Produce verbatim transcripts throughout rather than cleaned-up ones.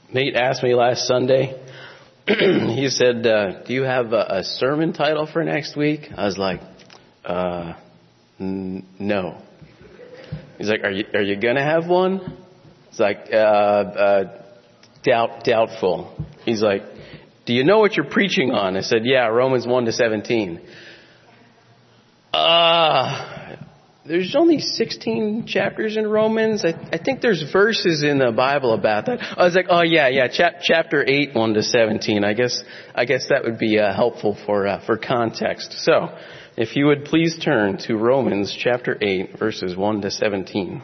Nate asked me last Sunday, he said, uh, do you have a, a sermon title for next week? I was like, uh, n- no. He's like, are you, are you going to have one? It's like, uh, uh, doubt, doubtful. He's like, do you know what you're preaching on? I said, yeah, Romans one to seventeen. Uh, there's only sixteen chapters in Romans. I, I think there's verses in the Bible about that. I was like, oh yeah, yeah, chap, chapter eight, one to seventeen. I guess, I guess that would be uh, helpful for, uh, for context. So, if you would please turn to Romans chapter eight, verses one to seventeen.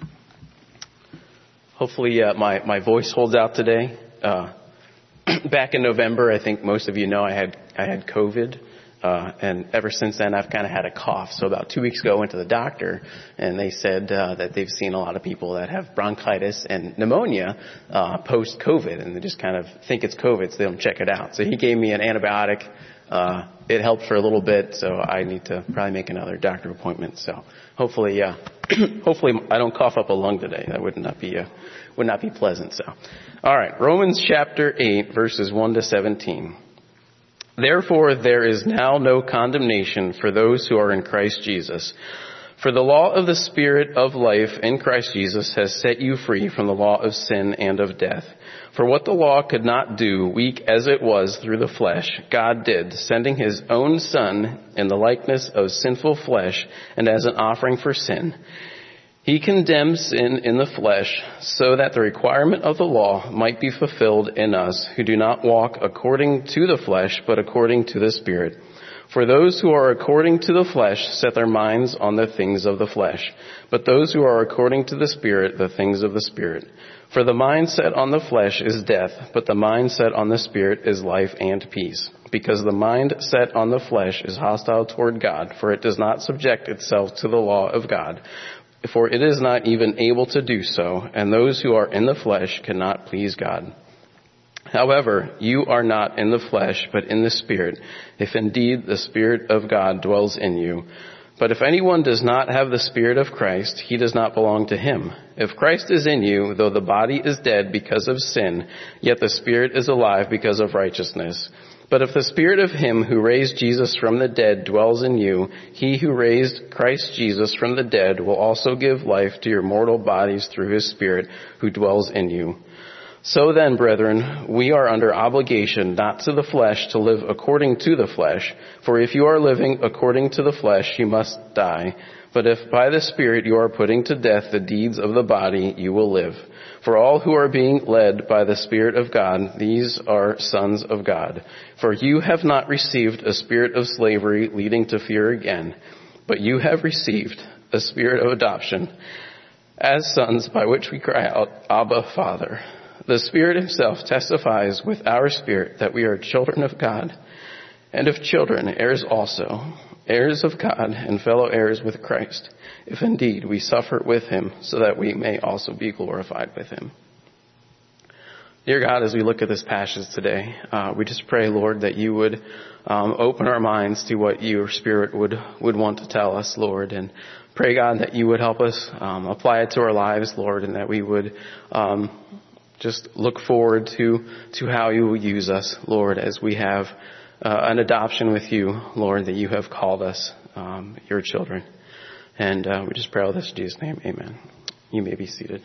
Hopefully, uh, my, my voice holds out today. Uh, back in November, I think most of you know I had, I had COVID. Uh, and ever since then, I've kind of had a cough. So about two weeks ago, I went to the doctor, and they said uh, that they've seen a lot of people that have bronchitis and pneumonia uh, post-COVID, and they just kind of think it's COVID, so they don't check it out. So he gave me an antibiotic. Uh, it helped for a little bit, so I need to probably make another doctor appointment. So hopefully, uh, hopefully I don't cough up a lung today. That would not be uh, would not be pleasant. So, all right, Romans chapter eight, verses one to seventeen. Therefore, there is now no condemnation for those who are in Christ Jesus. For the law of the Spirit of life in Christ Jesus has set you free from the law of sin and of death. For what the law could not do, weak as it was through the flesh, God did, sending his own Son in the likeness of sinful flesh and as an offering for sin. He condemned sin in the flesh so that the requirement of the law might be fulfilled in us who do not walk according to the flesh, but according to the Spirit. For those who are according to the flesh set their minds on the things of the flesh, but those who are according to the Spirit, the things of the Spirit. For the mind set on the flesh is death, but the mind set on the Spirit is life and peace. Because the mind set on the flesh is hostile toward God, for it does not subject itself to the law of God. For it is not even able to do so, and those who are in the flesh cannot please God. However, you are not in the flesh, but in the Spirit, if indeed the Spirit of God dwells in you. But if anyone does not have the Spirit of Christ, he does not belong to him. If Christ is in you, though the body is dead because of sin, yet the Spirit is alive because of righteousness. But if the Spirit of him who raised Jesus from the dead dwells in you, he who raised Christ Jesus from the dead will also give life to your mortal bodies through his Spirit who dwells in you. So then, brethren, we are under obligation not to the flesh to live according to the flesh. For if you are living according to the flesh, you must die. But if by the Spirit you are putting to death the deeds of the body, you will live. For all who are being led by the Spirit of God, these are sons of God. For you have not received a spirit of slavery leading to fear again, but you have received a spirit of adoption as sons, by which we cry out, Abba, Father. The Spirit himself testifies with our spirit that we are children of God, and if children, heirs also, heirs of God and fellow heirs with Christ, if indeed we suffer with him, so that we may also be glorified with him. Dear God, as we look at this passage today, uh, we just pray, Lord, that you would um, open our minds to what your Spirit would, would want to tell us, Lord, and pray, God, that you would help us um, apply it to our lives, Lord, and that we would um, just look forward to, to how you will use us, Lord, as we have uh, an adoption with you, Lord, that you have called us um, your children. And uh, we just pray all this in Jesus' name. Amen. You may be seated.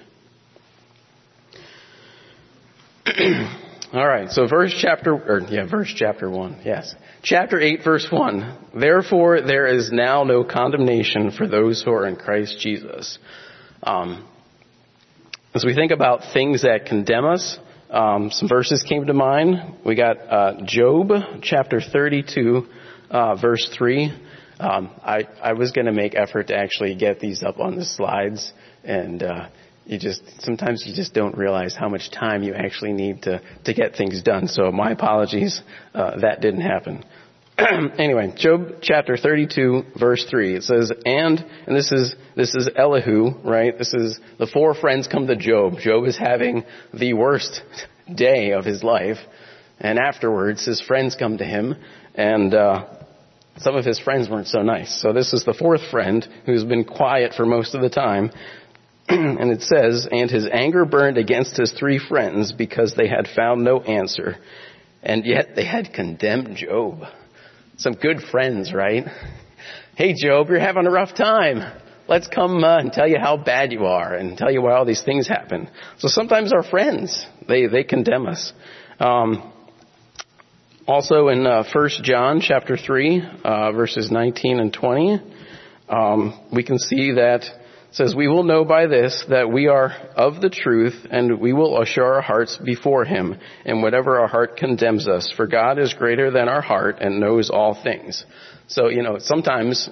All right. So verse chapter, or yeah, verse chapter one. Yes. Chapter eight, verse one. Therefore, there is now no condemnation for those who are in Christ Jesus. Um, as we think about things that condemn us, um, some verses came to mind. We got uh, Job chapter thirty-two, uh, verse three. Um, I, I was going to make effort to actually get these up on the slides, and uh, you just sometimes you just don't realize how much time you actually need to, to get things done. So my apologies, uh, that didn't happen. Anyway, Job chapter thirty-two, verse three. It says, and, and this is this is Elihu, right? This is the four friends come to Job. Job is having the worst day of his life, and afterwards his friends come to him, and uh some of his friends weren't so nice. So this is the fourth friend who's been quiet for most of the time. And it says, and his anger burned against his three friends because they had found no answer. And yet they had condemned Job. Some good friends, right? Hey, Job, you're having a rough time. Let's come uh, and tell you how bad you are and tell you why all these things happen. So sometimes our friends, they, they condemn us. Um, also in uh, First John chapter three, uh, verses nineteen and twenty, um, we can see that it says, we will know by this that we are of the truth, and we will assure our hearts before him, and whatever our heart condemns us. For God is greater than our heart and knows all things. So, you know, sometimes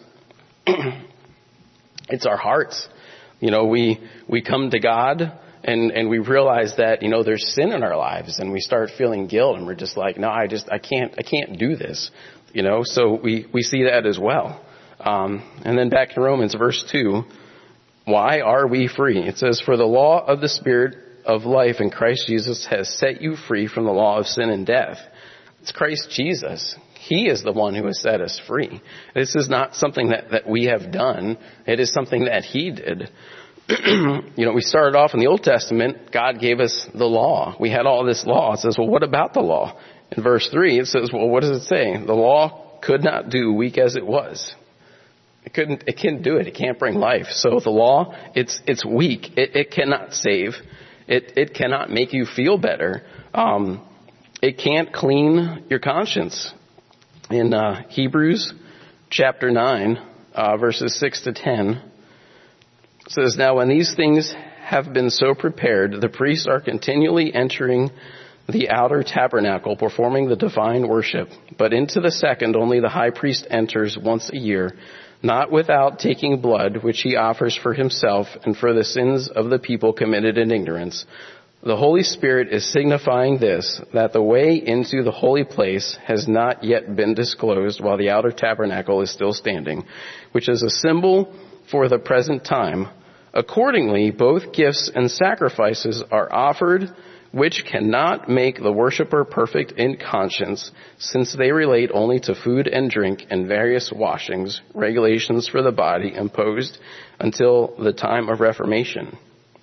it's our hearts. You know, we, we come to God and, and we realize that, you know, there's sin in our lives, and we start feeling guilt, and we're just like, no, I just, I can't, I can't do this. You know, so we, we see that as well. Um, and then back to Romans verse two. Why are we free? It says, for the law of the Spirit of life in Christ Jesus has set you free from the law of sin and death. It's Christ Jesus. He is the one who has set us free. This is not something that, that we have done. It is something that he did. You know, we started off in the Old Testament. God gave us the law. We had all this law. It says, well, what about the law? In verse three, it says, well, what does it say? The law could not do, weak as it was. It couldn't, it can't do it. It can't bring life. So the law, it's, it's weak. It, it cannot save. It, it cannot make you feel better. Um, it can't clean your conscience. In, uh, Hebrews chapter nine, uh, verses six to ten, it says, now when these things have been so prepared, the priests are continually entering the outer tabernacle, performing the divine worship. But into the second, only the high priest enters once a year, not without taking blood, which he offers for himself and for the sins of the people committed in ignorance. The Holy Spirit is signifying this, that the way into the holy place has not yet been disclosed while the outer tabernacle is still standing, which is a symbol for the present time. Accordingly, both gifts and sacrifices are offered, which cannot make the worshiper perfect in conscience, since they relate only to food and drink and various washings, regulations for the body imposed until the time of Reformation.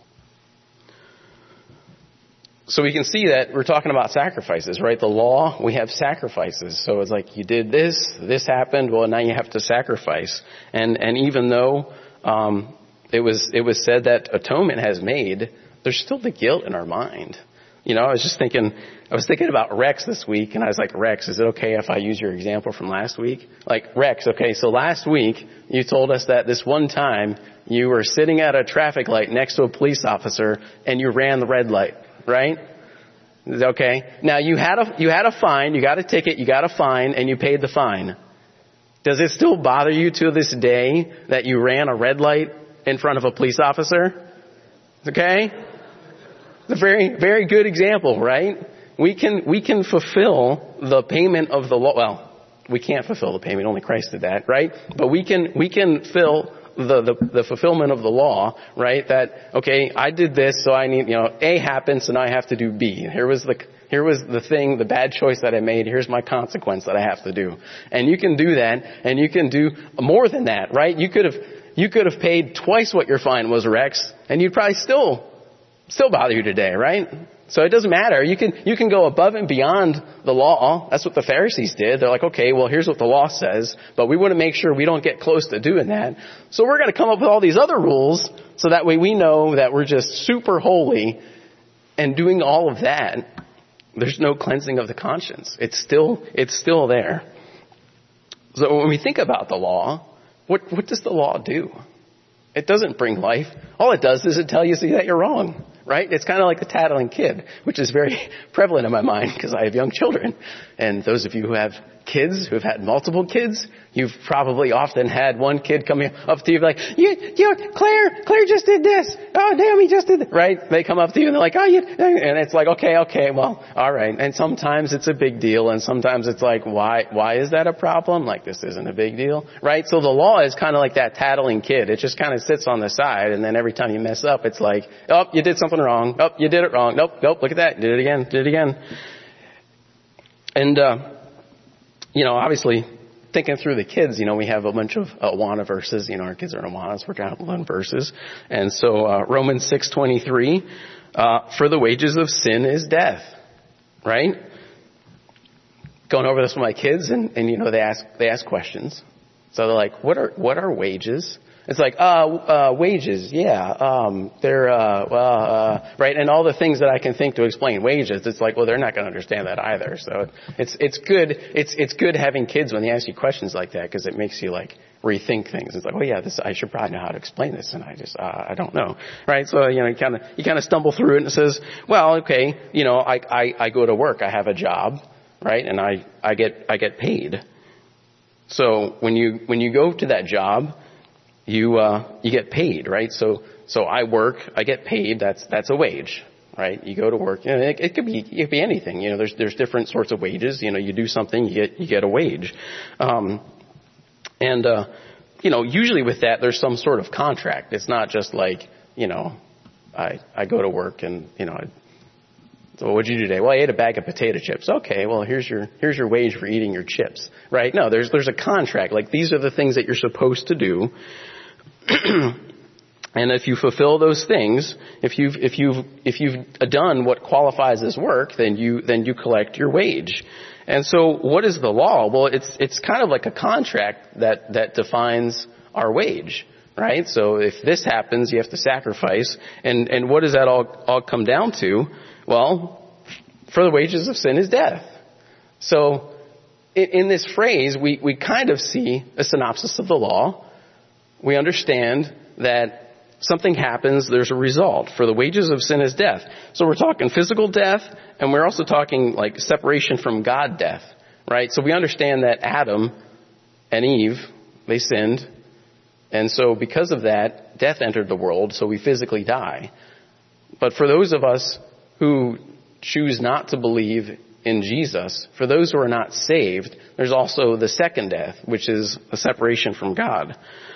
So we can see that we're talking about sacrifices, right? The law, we have sacrifices. So it's like, you did this, this happened, well, now you have to sacrifice. And and even though um, it was it was said that atonement has made, there's still the guilt in our mind. You know, I was just thinking, I was thinking about Rex this week, and I was like, Rex, is it okay if I use your example from last week? Like, Rex, okay, so last week you told us that this one time you were sitting at a traffic light next to a police officer and you ran the red light, right? Okay. Now you had a, you had a fine, you got a ticket, you got a fine, and you paid the fine. Does it still bother you to this day that you ran a red light in front of a police officer? Okay? It's a very, very good example, right? We can, we can fulfill the payment of the law. Well, we can't fulfill the payment. Only Christ did that, right? But we can, we can fill the, the, the fulfillment of the law, right? That, okay, I did this, so I need, you know, A happened, so now I have to do B. Here was the, here was the thing, the bad choice that I made. Here's my consequence that I have to do. And you can do that, and you can do more than that, right? You could have, you could have paid twice what your fine was, Rex, and you'd probably still Still bother you today, right? So it doesn't matter. You can, you can go above and beyond the law. That's what the Pharisees did. They're like, okay, well, here's what the law says, but we want to make sure we don't get close to doing that. So we're going to come up with all these other rules so that way we know that we're just super holy, and doing all of that, there's no cleansing of the conscience. It's still, it's still there. So when we think about the law, what, what does the law do? It doesn't bring life. All it does is it tell you that you're wrong, right? It's kind of like the tattling kid, which is very prevalent in my mind because I have young children. And those of you who have kids, who have had multiple kids, you've probably often had one kid coming up to you like, you, you, Claire, Claire just did this. Oh, Naomi just did that. Right? They come up to you and they're like, oh, you, and it's like, okay, okay, well, all right. And sometimes it's a big deal. And sometimes it's like, why, why is that a problem? Like, this isn't a big deal, right? So the law is kind of like that tattling kid. It just kind of sits on the side. And then every time you mess up, it's like, oh, you did something wrong. Oh, you did it wrong. Nope, nope, look at that. Did it again, did it again. And, uh, you know, obviously, thinking through the kids, you know, we have a bunch of uh, Awana verses. You know, our kids are in Awana, so we're trying to learn verses. And so uh, Romans six twenty-three, uh, for the wages of sin is death, right? Going over this with my kids, and, and you know, they ask they ask questions. So they're like, what are what are wages? It's like, uh, uh, wages, yeah, um, they're, uh, well, uh, right, and all the things that I can think to explain wages, it's like, well, they're not going to understand that either. So it's, it's good, it's, it's good having kids when they ask you questions like that, because it makes you like rethink things. It's like, oh yeah, this, I should probably know how to explain this, and I just, uh, I don't know, right? So, you know, you kind of, you kind of stumble through it, and it says, well, okay, you know, I, I, I go to work, I have a job, right, and I, I get, I get paid. So when you, when you go to that job, you, uh, you get paid, right? So, so I work, I get paid, that's, that's a wage, right? You go to work, and it, it could be, it could be anything, you know, there's, there's different sorts of wages, you know, you do something, you get, you get a wage. Um, and, uh, you know, usually with that, there's some sort of contract. It's not just like, you know, I, I go to work and, you know, I, so what'd you do today? Well, I ate a bag of potato chips. Okay, well, here's your, here's your wage for eating your chips, right? No, there's, there's a contract. Like, these are the things that you're supposed to do. And if you fulfill those things, if you've, if you've, if you've done what qualifies as work, then you, then you collect your wage. And so what is the law? Well, it's, it's kind of like a contract that, that defines our wage, right? So if this happens, you have to sacrifice. And, and what does that all, all come down to? Well, for the wages of sin is death. So in, in this phrase, we, we kind of see a synopsis of the law. We understand that something happens, there's a result. For the wages of sin is death. So we're talking physical death, and we're also talking like separation from God death, right? So we understand that Adam and Eve, they sinned. And so because of that, death entered the world, so we physically die. But for those of us who choose not to believe in Jesus, for those who are not saved, there's also the second death, which is a separation from God.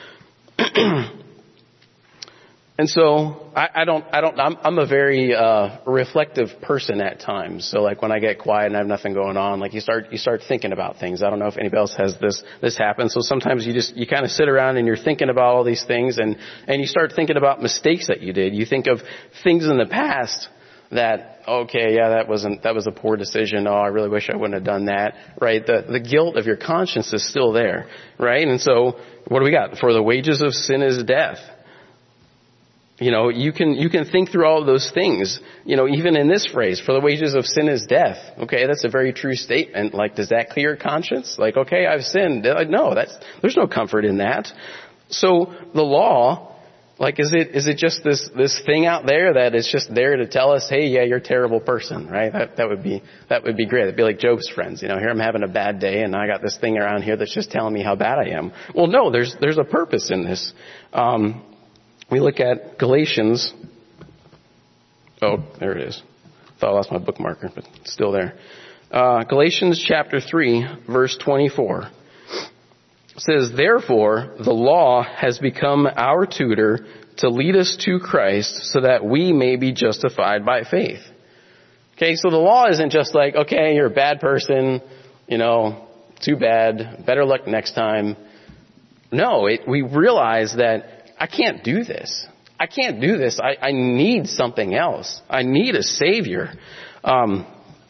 And so I, I don't, I don't, I'm, I'm a very, uh, reflective person at times. So like when I get quiet and I have nothing going on, like you start, you start thinking about things. I don't know if anybody else has this, this happen. So sometimes you just, you kind of sit around and you're thinking about all these things, and, and you start thinking about mistakes that you did. You think of things in the past that, okay, yeah, that wasn't, that was a poor decision. Oh, I really wish I wouldn't have done that, right? The, the guilt of your conscience is still there, right? And so what do we got? For the wages of sin is death. You know, you can, you can think through all of those things, you know, even in this phrase, for the wages of sin is death. Okay, that's a very true statement. Like, does that clear your conscience? Like, okay, I've sinned. No, that's, there's no comfort in that. So the law, like, is it, is it just this, this thing out there that is just there to tell us, hey, yeah, you're a terrible person, right? That, that would be, that would be great. It'd be like Job's friends. You know, here I'm having a bad day and I got this thing around here that's just telling me how bad I am. Well, no, there's, there's a purpose in this. Um, We look at Galatians. Oh, there it is. Thought I lost my bookmarker, but it's still there. Uh, Galatians chapter three, verse twenty-four. It says, therefore, the law has become our tutor to lead us to Christ so that we may be justified by faith. Okay, so the law isn't just like, okay, you're a bad person, you know, too bad, better luck next time. No, it, we realize that I can't do this. I can't do this. I, I need something else. I need a Savior. Um,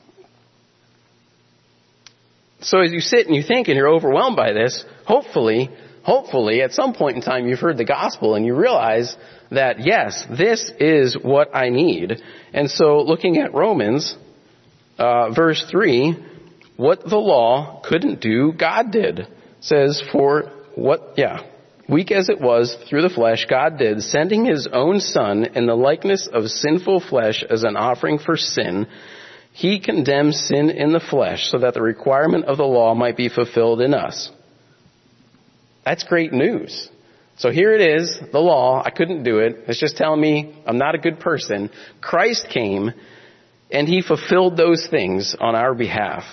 so as you sit and you think and you're overwhelmed by this, hopefully, hopefully at some point in time you've heard the gospel and you realize that, yes, this is what I need. And so looking at Romans, uh, verse three, what the law couldn't do, God did. It says for what, yeah. Weak as it was through the flesh, God did, sending his own Son in the likeness of sinful flesh as an offering for sin. He condemned sin in the flesh so that the requirement of the law might be fulfilled in us. That's great news. So here it is, the law. I couldn't do it. It's just telling me I'm not a good person. Christ came and he fulfilled those things on our behalf.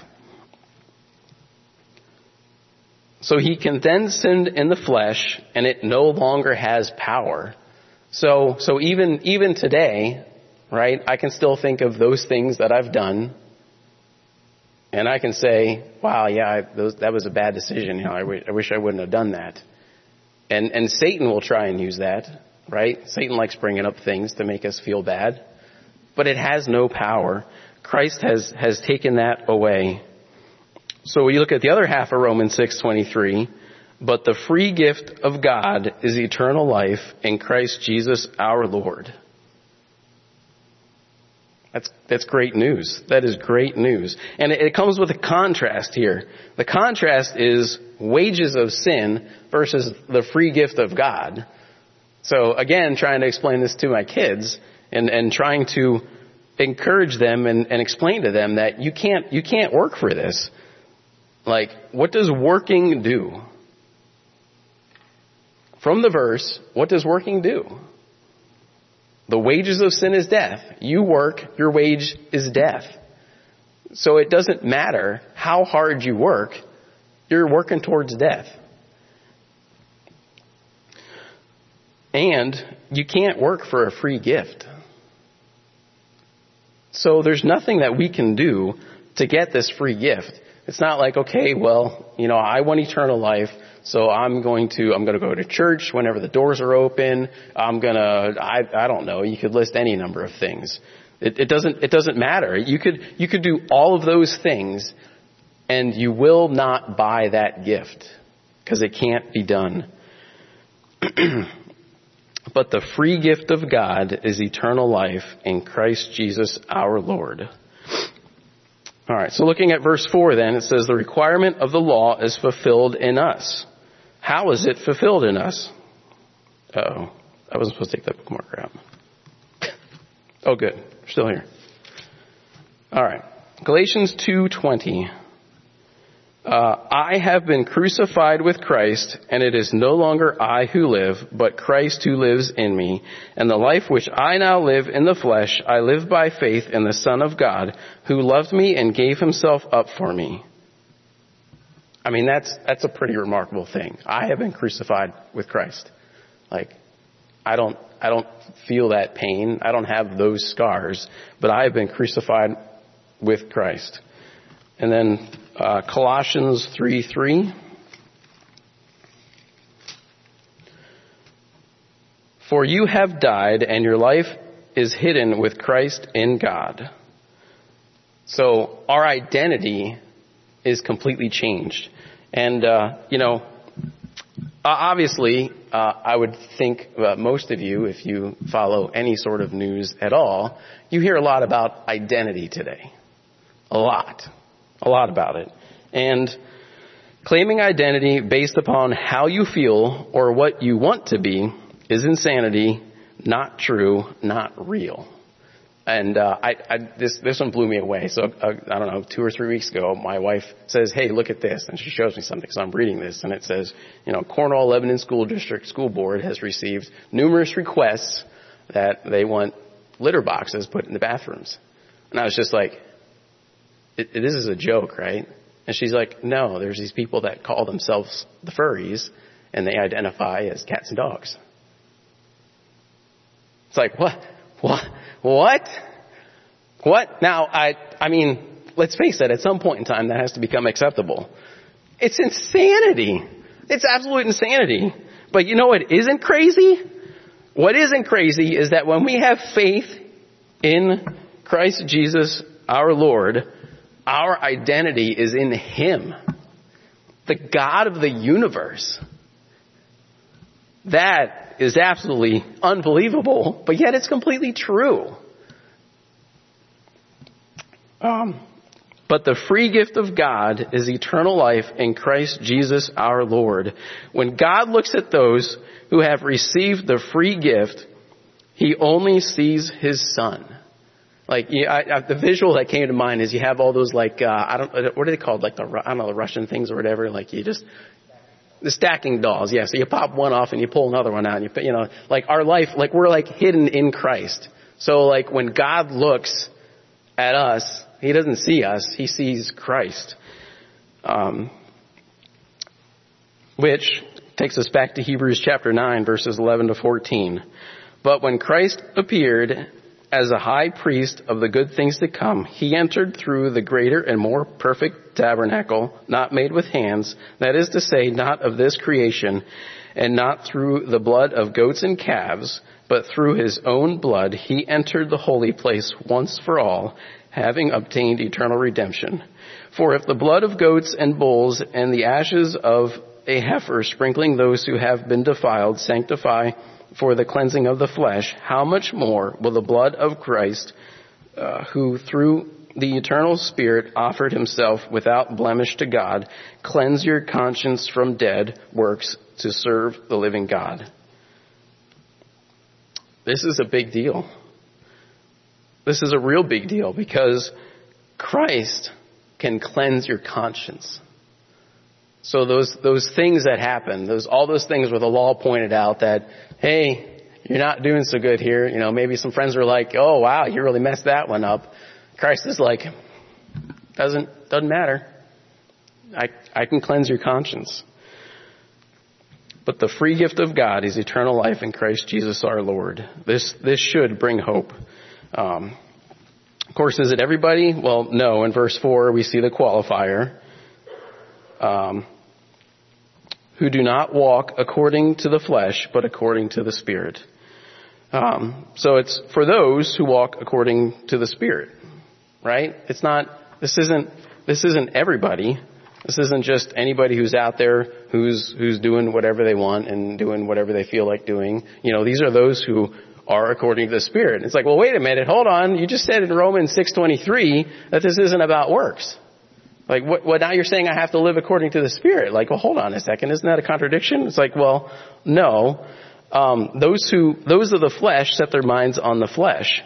So he condemned sin in the flesh, and it no longer has power. So, so even, even today, right, I can still think of those things that I've done, And I can say, wow, yeah, I, those, that was a bad decision. You know, I, w- I wish I wouldn't have done that. And, and Satan will try and use that, right? Satan likes bringing up things to make us feel bad, but it has no power. Christ has, has taken that away. So when you look at the other half of Romans six twenty-three, but the free gift of God is eternal life in Christ Jesus our Lord. That's, that's great news. That is great news. And it, it comes with a contrast here. The contrast is wages of sin versus the free gift of God. So again, trying to explain this to my kids and, and trying to encourage them and, and explain to them that you can't, you can't work for this. Like, what does working do? From the verse, what does working do? The wages of sin is death. You work, your wage is death. So it doesn't matter how hard you work, you're working towards death. And you can't work for a free gift. So there's nothing that we can do to get this free gift. It's not like, okay, well, you know, I want eternal life, so I'm going to, I'm going to go to church whenever the doors are open. I'm going to, I, I don't know, you could list any number of things. It, it doesn't, it doesn't matter. You could, you could do all of those things and you will not buy that gift because it can't be done. But the free gift of God is eternal life in Christ Jesus our Lord. All right, so looking at verse four then, it says the requirement of the law is fulfilled in us. How is it fulfilled in us? Uh-oh, I wasn't supposed to take that bookmarker out. Oh, good, we're still here. All right, Galatians two twenty. Uh, I have been crucified with Christ, and it is no longer I who live, but Christ who lives in me. And the life which I now live in the flesh, I live by faith in the Son of God, who loved me and gave himself up for me. I mean, that's, that's a pretty remarkable thing. I have been crucified with Christ. Like, I don't, I don't feel that pain. I don't have those scars, but I have been crucified with Christ. And then, uh, Colossians three three. For you have died and your life is hidden with Christ in God. So our identity is completely changed. And, uh, you know, obviously, uh, I would think uh, most of you, if you follow any sort of news at all, you hear a lot about identity today. A lot. A lot about it. And claiming identity based upon how you feel or what you want to be is insanity, not true, not real. And uh, I, I, this this one blew me away. So uh, I don't know, two or three weeks ago, my wife says, "Hey, look at this," and she shows me something. So I'm reading this, and it says, "You know, Cornwall Lebanon School District School Board has received numerous requests that they want litter boxes put in the bathrooms." And I was just like, it, it, "This is a joke, right?" And she's like, "No, there's these people that call themselves the furries, and they identify as cats and dogs." It's like, what? What? What? What? Now, I, I mean, let's face it, at some point in time that has to become acceptable. It's insanity. It's absolute insanity. But you know what isn't crazy? What isn't crazy is that when we have faith in Christ Jesus, our Lord, our identity is in Him, the God of the universe. That is absolutely unbelievable, but yet it's completely true. Um, but the free gift of God is eternal life in Christ Jesus our Lord. When God looks at those who have received the free gift, He only sees His Son. Like, yeah, I, I, the visual that came to mind is you have all those, like, uh, I don't, what are they called? Like the, I don't know, the Russian things or whatever. Like you just, the stacking dolls. Yeah. So you pop one off and you pull another one out and you, you know, like our life, like we're like hidden in Christ. So like when God looks at us, He doesn't see us. He sees Christ. Um, which takes us back to Hebrews chapter nine, verses eleven to fourteen. But when Christ appeared, as a high priest of the good things to come, he entered through the greater and more perfect tabernacle, not made with hands, that is to say, not of this creation, and not through the blood of goats and calves, but through his own blood he entered the holy place once for all, having obtained eternal redemption. For if the blood of goats and bulls and the ashes of a heifer sprinkling those who have been defiled sanctify for the cleansing of the flesh, how much more will the blood of Christ, uh, who through the eternal Spirit offered himself without blemish to God, cleanse your conscience from dead works to serve the living God. This is a big deal. This is a real big deal because Christ can cleanse your conscience. So those those things that happen, those all those things where the law pointed out that, hey, you're not doing so good here. You know, maybe some friends were like, oh, wow, you really messed that one up. Christ is like, doesn't doesn't matter. I I can cleanse your conscience. But the free gift of God is eternal life in Christ Jesus our Lord. This this should bring hope. Um, of course, is it everybody? Well, no. In verse four, we see the qualifier. Um, who do not walk according to the flesh, but according to the Spirit. Um, so it's for those who walk according to the Spirit, right? It's not, this isn't, this isn't everybody. This isn't just anybody who's out there who's, who's doing whatever they want and doing whatever they feel like doing. You know, these are those who are according to the Spirit. It's like, well, wait a minute, hold on. You just said in Romans six twenty-three that this isn't about works. Like, what, what, now you're saying I have to live according to the Spirit. Like, well, hold on a second. Isn't that a contradiction? It's like, well, no. Um, those who, those of the flesh set their minds on the flesh.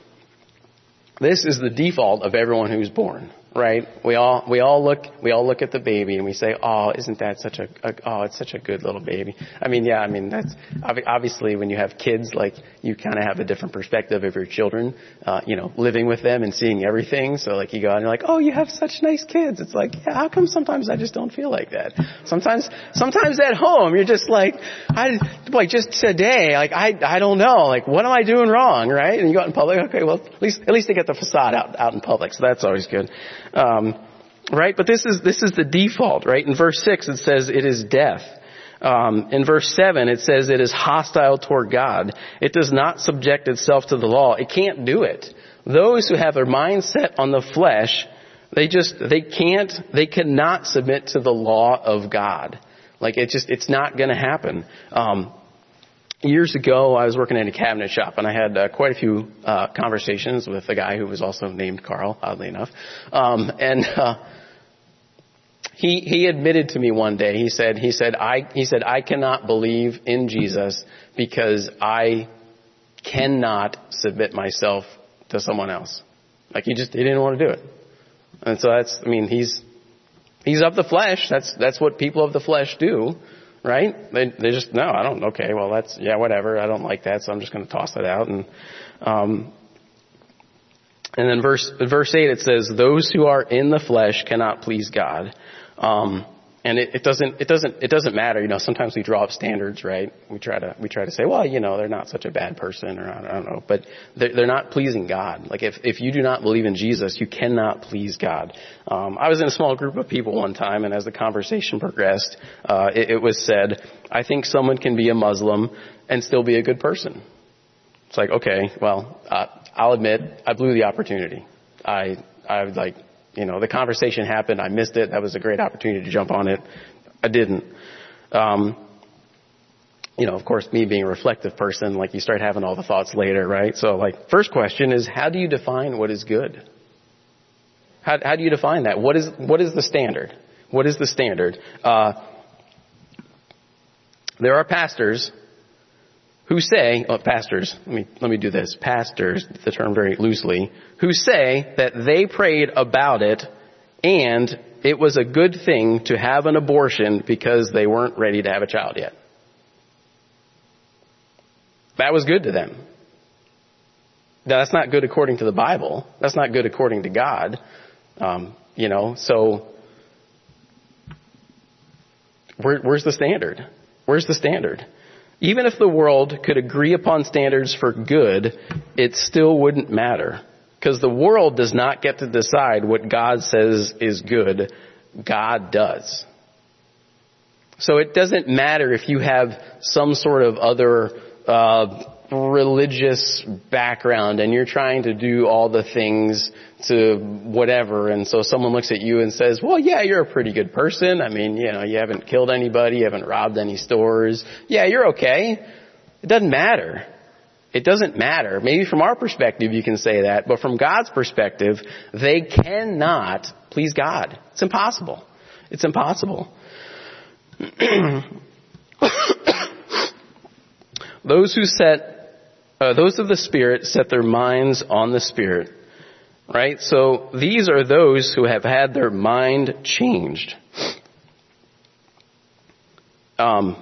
This is the default of everyone who's born, right? We all, we all look, we all look at the baby and we say, oh, isn't that such a, a oh, it's such a good little baby. I mean, yeah, I mean, that's obviously when you have kids, like you kind of have a different perspective of your children, uh, you know, living with them and seeing everything. So like you go out and you're like, oh, you have such nice kids. It's like, yeah, how come sometimes I just don't feel like that? Sometimes, sometimes at home, you're just like, I, like just today, like I, I don't know, like what am I doing wrong, right? And you go out in public, okay, well, at least, at least they get the facade out, out in public. So that's always good. Um, right? But this is, this is the default, right? In verse six, it says it is death. Um, in verse seven, it says it is hostile toward God. It does not subject itself to the law. It can't do it. Those who have their mind set on the flesh, they just, they can't, they cannot submit to the law of God. Like it just, it's not going to happen. Um, Years ago, I was working in a cabinet shop, and I had uh, quite a few uh, conversations with a guy who was also named Carl, oddly enough. Um, and uh, he he admitted to me one day. He said he said I he said I cannot believe in Jesus because I cannot submit myself to someone else. Like he just he didn't want to do it. And so that's I mean he's he's of the flesh. That's that's what people of the flesh do. Right? They they just, no, I don't, okay, well that's, yeah, whatever, I don't like that, so I'm just going to toss it out. And, um, and then verse, verse eight, it says, those who are in the flesh cannot please God. Um, and it, it doesn't, it doesn't, it doesn't matter, you know, sometimes we draw up standards, right? We try to, we try to say, well, you know, they're not such a bad person, or I don't know, but they're, they're not pleasing God. Like if, if you do not believe in Jesus, you cannot please God. Um, I was in a small group of people one time, and as the conversation progressed, uh, it, it was said, I think someone can be a Muslim and still be a good person. It's like, okay, well, uh, I'll admit, I blew the opportunity. I, I was like, you know, the conversation happened. I missed it. That was a great opportunity to jump on it. I didn't. Um, you know, of course, me being a reflective person, like you start having all the thoughts later, right? So like, first question is, how do you define what is good? How, how do you define that? What is, what is the standard? What is the standard? Uh, there are pastors who say, oh, pastors, let me, let me do this. Pastors, the term very loosely, who say that they prayed about it and it was a good thing to have an abortion because they weren't ready to have a child yet. That was good to them. Now, that's not good according to the Bible. That's not good according to God. Um, you know, so where, where's the standard? Where's the standard? Even if the world could agree upon standards for good, it still wouldn't matter. Because the world does not get to decide what God says is good. God does. So it doesn't matter if you have some sort of other uh religious background and you're trying to do all the things to whatever, and so someone looks at you and says, well, yeah, you're a pretty good person. I mean, you know, you haven't killed anybody, you haven't robbed any stores. Yeah, you're okay. It doesn't matter. It doesn't matter. Maybe from our perspective you can say that, but from God's perspective, they cannot please God. It's impossible. It's impossible. Those who set Uh, those of the Spirit set their minds on the Spirit, right? So these are those who have had their mind changed. Um,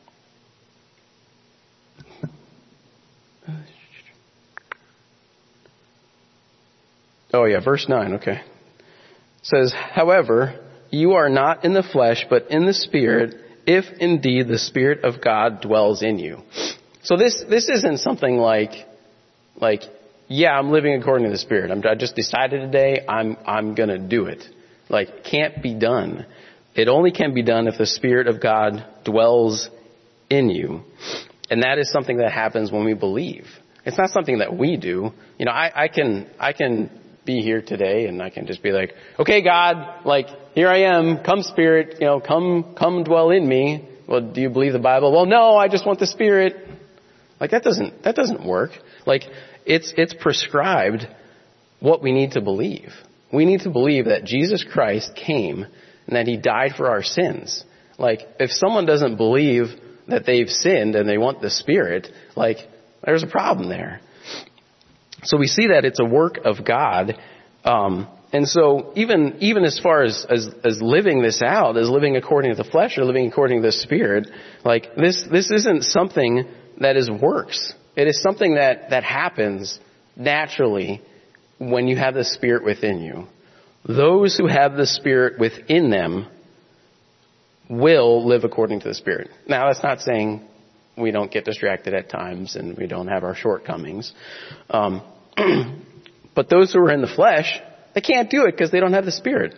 oh yeah, verse nine, okay. It says, however, you are not in the flesh, but in the Spirit, if indeed the Spirit of God dwells in you. So this, this isn't something like, like, yeah, I'm living according to the Spirit. I'm, I just decided today I'm, I'm gonna do it. Like, can't be done. It only can be done if the Spirit of God dwells in you. And that is something that happens when we believe. It's not something that we do. You know, I, I can, I can be here today and I can just be like, okay, God, like, here I am, come Spirit, you know, come, come dwell in me. Well, do you believe the Bible? Well, no, I just want the Spirit. Like that doesn't, that doesn't work. Like it's, it's prescribed what we need to believe. We need to believe that Jesus Christ came and that he died for our sins. Like if someone doesn't believe that they've sinned and they want the Spirit, like there's a problem there. So we see that it's a work of God. Um, and so even, even as far as, as, as living this out, as living according to the flesh or living according to the Spirit, like this, this isn't something that is works. It is something that, that happens naturally when you have the Spirit within you. Those who have the Spirit within them will live according to the Spirit. Now, that's not saying we don't get distracted at times and we don't have our shortcomings. Um, but those who are in the flesh, they can't do it because they don't have the Spirit.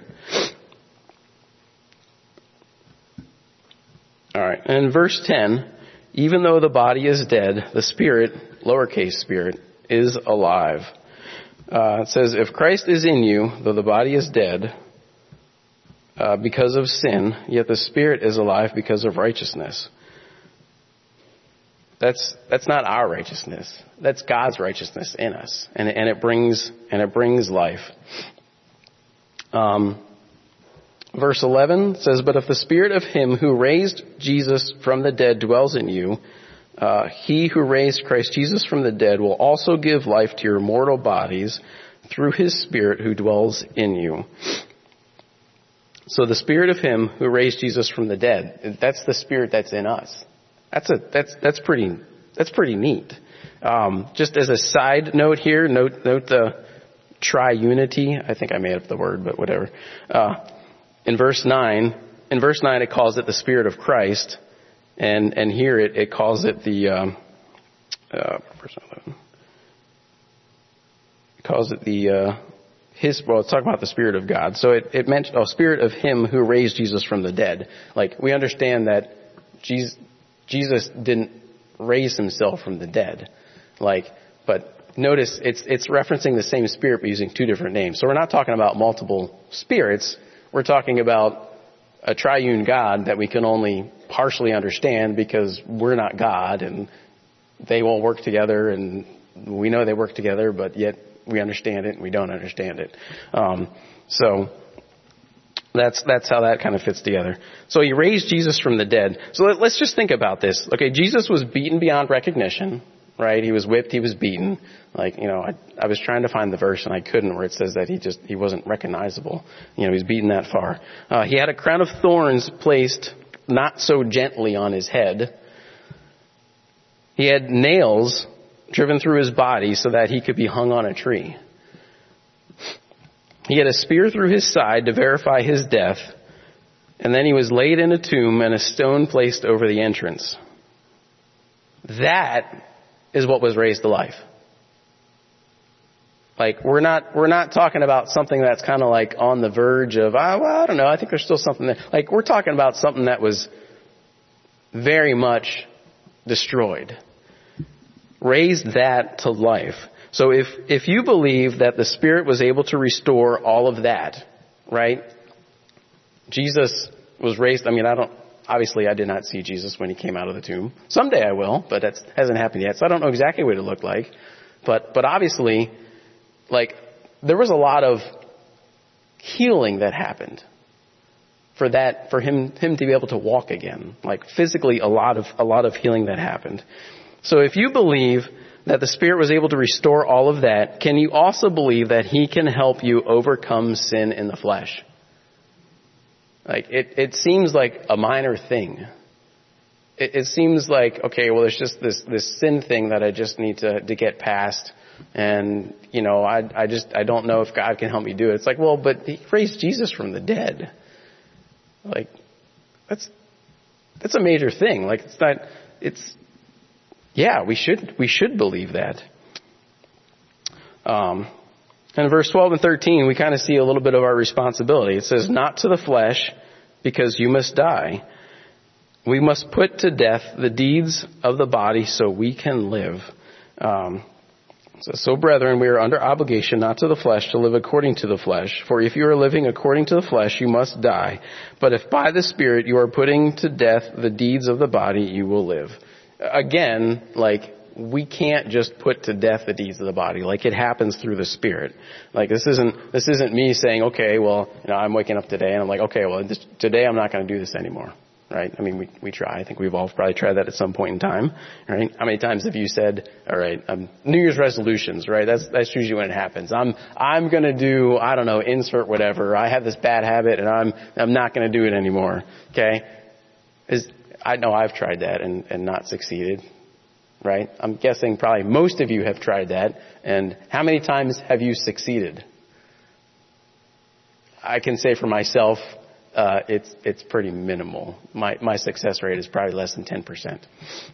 All right. And in verse ten, even though the body is dead, the Spirit, lowercase spirit, is alive. Uh, it says, if Christ is in you, though the body is dead uh, because of sin, yet the Spirit is alive because of righteousness. That's that's not our righteousness. That's God's righteousness in us, and and it brings and it brings life. Um. Verse eleven says, but if the Spirit of him who raised Jesus from the dead dwells in you, uh, he who raised Christ Jesus from the dead will also give life to your mortal bodies through his Spirit who dwells in you. So the Spirit of him who raised Jesus from the dead, that's the Spirit that's in us. That's a, that's, that's pretty, that's pretty neat. Um, just as a side note here, note, note the triunity. I think I made up the word, but whatever. Uh, In verse nine, in verse nine, it calls it the Spirit of Christ, and and here it, it calls it the um, uh, it calls it the uh, his. Well, it's talking about the Spirit of God. So it it mentioned oh, Spirit of Him who raised Jesus from the dead. Like we understand that Jesus Jesus didn't raise himself from the dead. Like, but notice it's it's referencing the same Spirit but using two different names. So we're not talking about multiple spirits. We're talking about a triune God that we can only partially understand because we're not God and they all work together and we know they work together, but yet we understand it and we don't understand it. Um, so that's, that's how that kind of fits together. So he raised Jesus from the dead. So let, let's just think about this. Okay, Jesus was beaten beyond recognition, right? He was whipped, he was beaten. Like, you know, I, I was trying to find the verse and I couldn't where it says that he just, he wasn't recognizable. You know, he was beaten that far. Uh, he had a crown of thorns placed not so gently on his head. He had nails driven through his body so that he could be hung on a tree. He had a spear through his side to verify his death. And then he was laid in a tomb and a stone placed over the entrance. That is what was raised to life. Like, we're not, we're not talking about something that's kind of like on the verge of, ah, well, I don't know, I think there's still something there. Like, we're talking about something that was very much destroyed. Raised that to life. So if, if you believe that the Spirit was able to restore all of that, right? Jesus was raised, I mean, I don't, obviously I did not see Jesus when he came out of the tomb. Someday I will, but that hasn't happened yet. So I don't know exactly what it looked like. But, but obviously, like, there was a lot of healing that happened for that, for him, him to be able to walk again. Like, physically, a lot of, a lot of healing that happened. So if you believe that the Spirit was able to restore all of that, can you also believe that he can help you overcome sin in the flesh? Like, it, it seems like a minor thing. It, it seems like, okay, well, there's just this, this sin thing that I just need to, to get past. And, you know, I, I just, I don't know if God can help me do it. It's like, well, but he raised Jesus from the dead. Like, that's, that's a major thing. Like, it's not, it's, yeah, we should, we should believe that. Um, and in verse twelve and thirteen, we kind of see a little bit of our responsibility. It says, not to the flesh, because you must die. We must put to death the deeds of the body so we can live. Um, So, so, brethren, we are under obligation not to the flesh to live according to the flesh. For if you are living according to the flesh, you must die. But if by the Spirit you are putting to death the deeds of the body, you will live. Again, like, we can't just put to death the deeds of the body. Like, it happens through the Spirit. Like, this isn't, this isn't me saying, okay, well, you know, I'm waking up today and I'm like, okay, well, this, today I'm not going to do this anymore. Right? I mean, we, we try. I think we've all probably tried that at some point in time. Right? How many times have you said, all right, um, New Year's resolutions, right? That's, that's usually when it happens. I'm, I'm going to do, I don't know, insert whatever. I have this bad habit and I'm, I'm not going to do it anymore. Okay? Is, I know I've tried that and, and not succeeded. Right? I'm guessing probably most of you have tried that. And how many times have you succeeded? I can say for myself, Uh, it's, it's pretty minimal. My, my success rate is probably less than ten percent.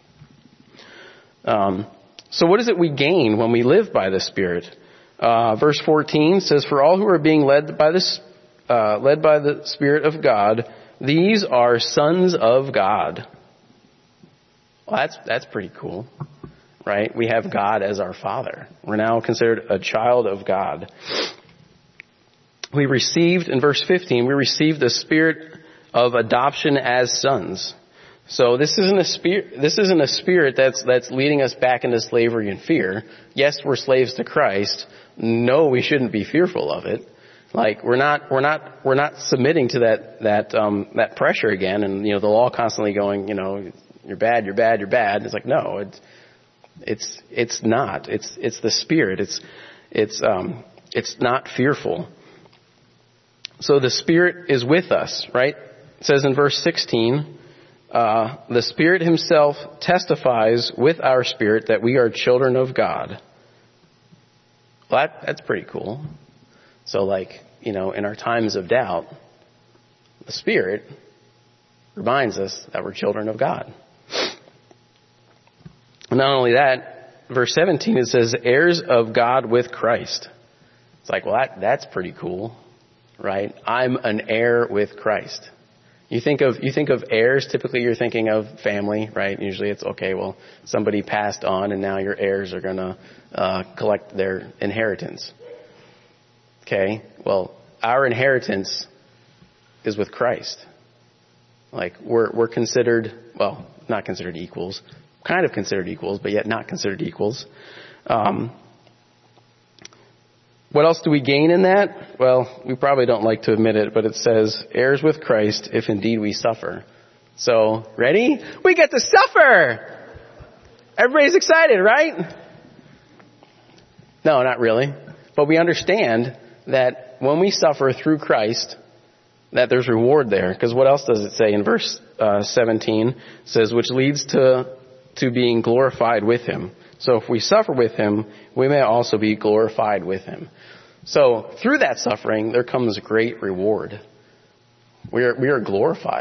Um, so what is it we gain when we live by the Spirit? Uh, verse fourteen says, for all who are being led by this, uh, led by the Spirit of God, these are sons of God. Well, that's, that's pretty cool, right? We have God as our Father. We're now considered a child of God. We received, in verse fifteen, we received the spirit of adoption as sons. So this isn't a spirit, this isn't a spirit that's, that's leading us back into slavery and fear. Yes, we're slaves to Christ. No, we shouldn't be fearful of it. Like, we're not, we're not, we're not submitting to that, that, um, that pressure again. And, you know, the law constantly going, you know, you're bad, you're bad, you're bad. It's like, no, it's, it's, it's not. It's, it's the Spirit. It's, it's, um, it's not fearful. So the Spirit is with us, right? It says in verse sixteen, uh, the Spirit himself testifies with our spirit that we are children of God. Well, that, that's pretty cool. So, like, you know, in our times of doubt, the Spirit reminds us that we're children of God. And not only that, verse seventeen, it says, heirs of God with Christ. It's like, well, that, that's pretty cool. Right? I'm an heir with Christ. You think of, you think of heirs, typically you're thinking of family, right? Usually it's, okay, well, somebody passed on and now your heirs are gonna, uh, collect their inheritance. Okay? Well, our inheritance is with Christ. Like, we're, we're considered, well, not considered equals, kind of considered equals, but yet not considered equals. Um, What else do we gain in that? Well, we probably don't like to admit it, but it says, heirs with Christ, if indeed we suffer. So, ready? We get to suffer! Everybody's excited, right? No, not really. But we understand that when we suffer through Christ, that there's reward there. Because what else does it say in verse uh, seventeen? It says, which leads to, to being glorified with him. So if we suffer with him, we may also be glorified with him. So through that suffering, there comes great reward. We are, we are glorified.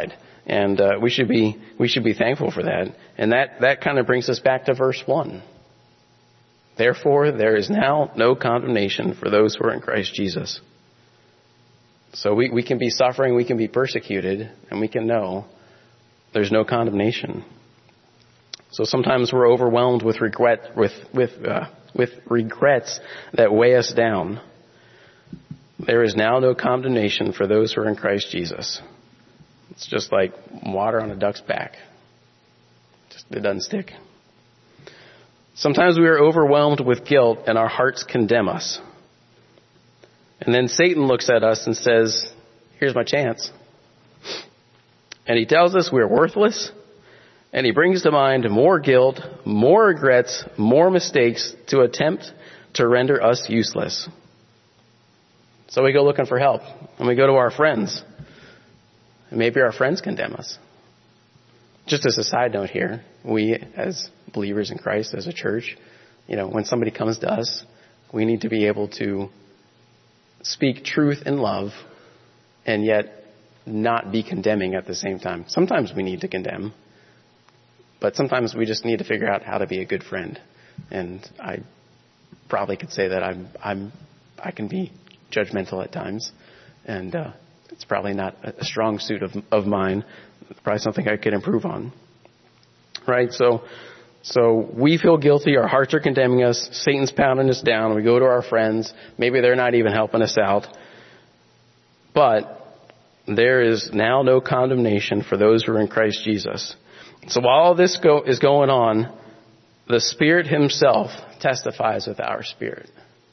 And uh, we should be we should be thankful for that. And that, that kind of brings us back to verse one. Therefore, there is now no condemnation for those who are in Christ Jesus. So we, we can be suffering, we can be persecuted, and we can know there's no condemnation. So sometimes we're overwhelmed with regret, with with uh, with regrets that weigh us down. There is now no condemnation for those who are in Christ Jesus. It's just like water on a duck's back. Just, it doesn't stick. Sometimes we are overwhelmed with guilt and our hearts condemn us. And then Satan looks at us and says, here's my chance. And he tells us we're worthless. And he brings to mind more guilt, more regrets, more mistakes to attempt to render us useless. So we go looking for help. And we go to our friends. And maybe our friends condemn us. Just as a side note here, we as believers in Christ, as a church, you know, when somebody comes to us, we need to be able to speak truth in love and yet not be condemning at the same time. Sometimes we need to condemn, but sometimes we just need to figure out how to be a good friend. And I probably could say that I'm, I'm, I can be judgmental at times, and uh, it's probably not a strong suit of, of mine. It's probably something I could improve on. Right? So, so we feel guilty. Our hearts are condemning us. Satan's pounding us down. We go to our friends. Maybe they're not even helping us out. But there is now no condemnation for those who are in Christ Jesus. So while all this go, is going on, the Spirit himself testifies with our spirit.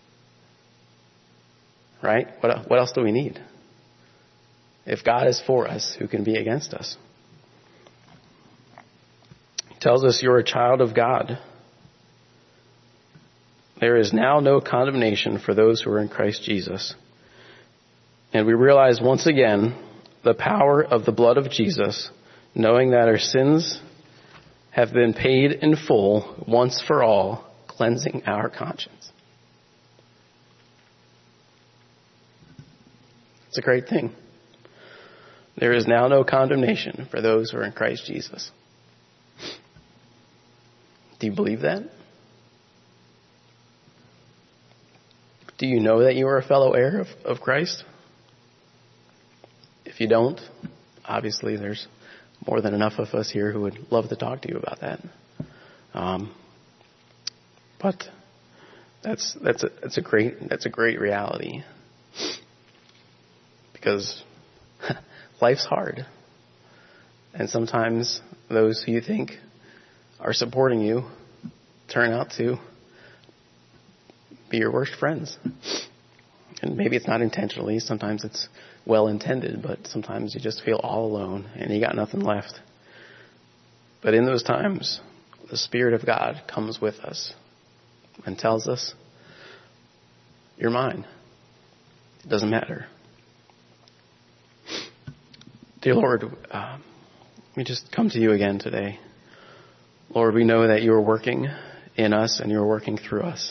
Right? What, what else do we need? If God is for us, who can be against us? He tells us you're a child of God. There is now no condemnation for those who are in Christ Jesus. And we realize once again the power of the blood of Jesus, knowing that our sins have been paid in full once for all, cleansing our conscience. It's a great thing. There is now no condemnation for those who are in Christ Jesus. Do you believe that? Do you know that you are a fellow heir of, of Christ? If you don't, obviously there's more than enough of us here who would love to talk to you about that. Um, but that's that's a that's a great that's a great reality, because life's hard, and sometimes those who you think are supporting you turn out to be your worst friends. And maybe it's not intentionally. Sometimes it's well intended, but sometimes you just feel all alone and you got nothing left. But in those times, the Spirit of God comes with us and tells us, you're mine. It doesn't matter. Dear Lord, uh, we just come to you again today. Lord, we know that you are working in us and you are working through us.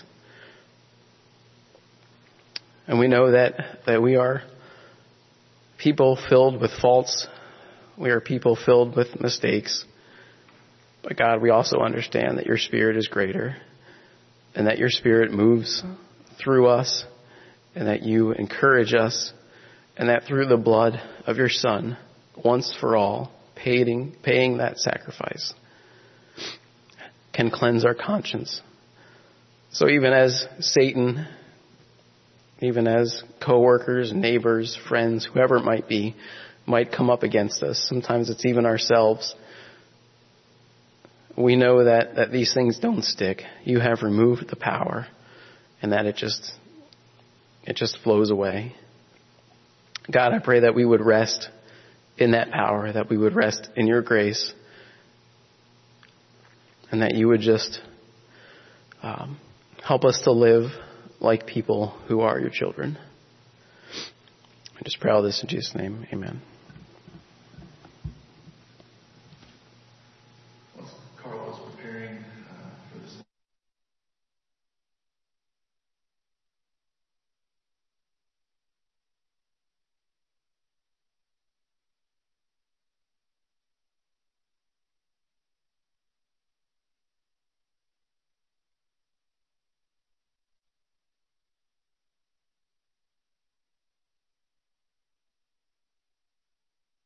And we know that, that we are people filled with faults. We are people filled with mistakes. But God, we also understand that your Spirit is greater and that your Spirit moves through us and that you encourage us and that through the blood of your Son, once for all, paying, paying that sacrifice, can cleanse our conscience. So even as Satan, even as coworkers, neighbors, friends, whoever it might be, might come up against us, sometimes it's even ourselves, we know that, that these things don't stick. You have removed the power and that it just, it just flows away. God, I pray that we would rest in that power, that we would rest in your grace, and that you would just um, help us to live like people who are your children. I just pray all this in Jesus' name. Amen.